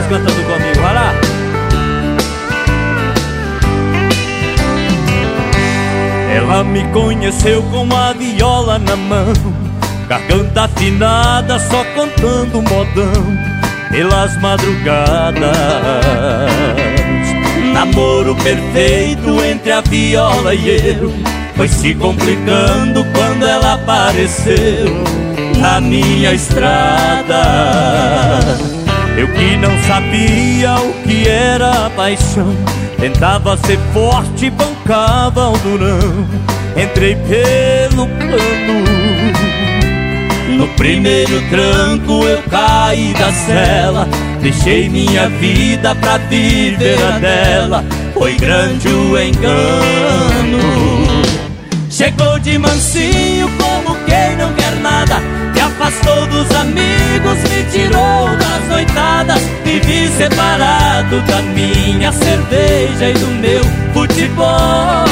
vocês cantando comigo, vai lá. Ela me conheceu com a viola na mão, garganta afinada, só cantando modão pelas madrugadas. Namoro perfeito entre a viola e eu foi se complicando quando ela apareceu na minha estrada. Eu que não sabia o que era paixão, tentava ser forte, bancava o durão, entrei pelo cano. No primeiro tranco eu caí da cela, deixei minha vida pra viver a dela. Foi grande o engano. Chegou de mansinho como quem não quer nada, me afastou dos amigos, me tirou das noitadas. Vivi separado da minha cerveja e do meu futebol.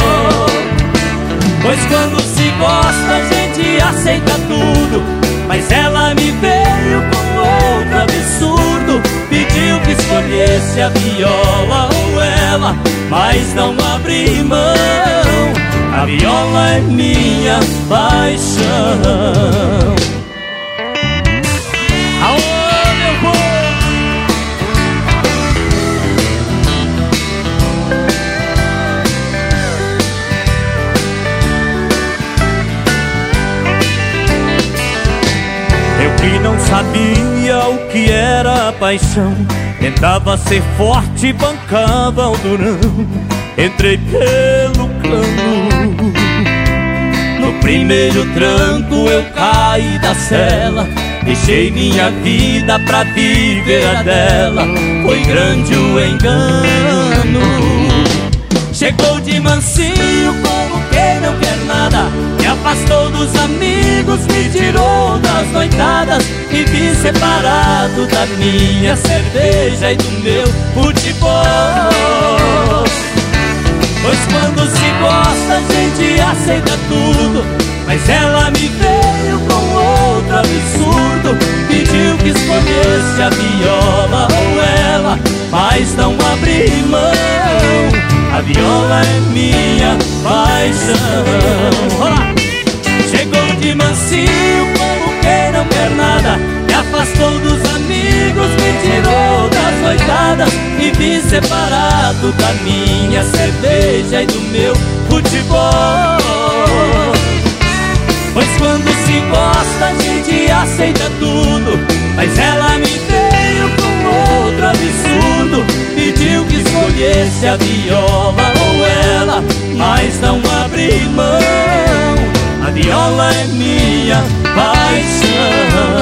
Pois quando se gosta a gente aceita tudo, mas ela me veio com outro absurdo. Pediu que escolhesse a viola ou ela, mas não abri mão. A viola é minha paixão. Aô, meu povo! Eu que não sabia o que era paixão, tentava ser forte, bancava o durão, entrei pelo cano. No primeiro tranco eu caí da cela, deixei minha vida pra viver a dela. Foi grande o engano. Chegou de mansinho como quem não quer nada, me afastou dos amigos, me tirou das noitadas. Vivi separado da minha cerveja e do meu futebol. Pois quando se gosta a gente aceita tudo, mas ela me veio com outro absurdo. Pediu que escolhesse a viola ou ela, mas não abri mão. A viola é minha paixão. Olá! Chegou de mansinho como quem não quer nada, me afastou dos amigos, me tirou das noitadas. Vivi separado da minha cerveja e do meu futebol. Pois quando se gosta a gente aceita tudo, mas ela me veio com outro absurdo. Pediu que escolhesse a viola ou ela, mas não abri mão. A viola é minha paixão.